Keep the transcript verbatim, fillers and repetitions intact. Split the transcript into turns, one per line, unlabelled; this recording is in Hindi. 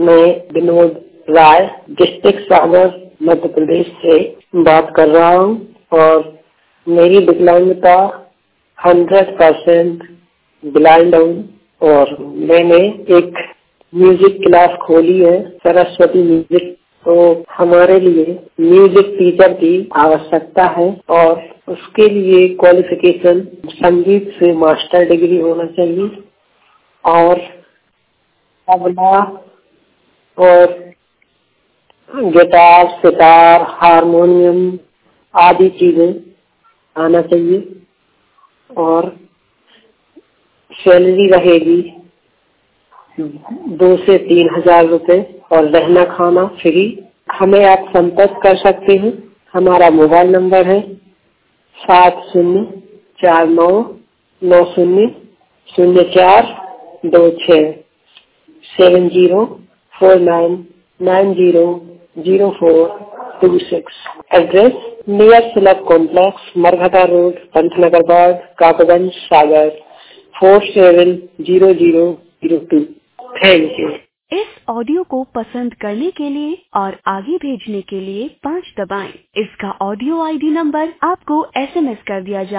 मैं विनोद राय डिस्ट्रिक्ट सागर मध्य प्रदेश से बात कर रहा हूँ और मेरी विकलांगता हंड्रेड परसेंट ब्लाइंड हूँ और मैंने एक म्यूजिक क्लास खोली है सरस्वती म्यूजिक। तो हमारे लिए म्यूजिक टीचर की आवश्यकता है और उसके लिए क्वालिफिकेशन संगीत से मास्टर डिग्री होना चाहिए और तबला और गिटार सितार हारमोनियम आदि चीजें आना चाहिए और सैलरी रहेगी दो से तीन हजार रुपए और रहना खाना फ्री। हमें आप संपर्क कर सकते हैं। हमारा मोबाइल नंबर है सात शून्य चार नौ नौ शून्य शून्य चार दो छः seven zero four nine nine zero zero four two six. Address near Sulabh complex Marghata road Pantnagar ward Kakganj Sagar four seven zero zero zero two. Thank you.
इस ऑडियो को पसंद करने के लिए और आगे भेजने के लिए पाँच दबाएं। इसका ऑडियो आईडी नंबर आपको एसएमएस कर दिया जाए।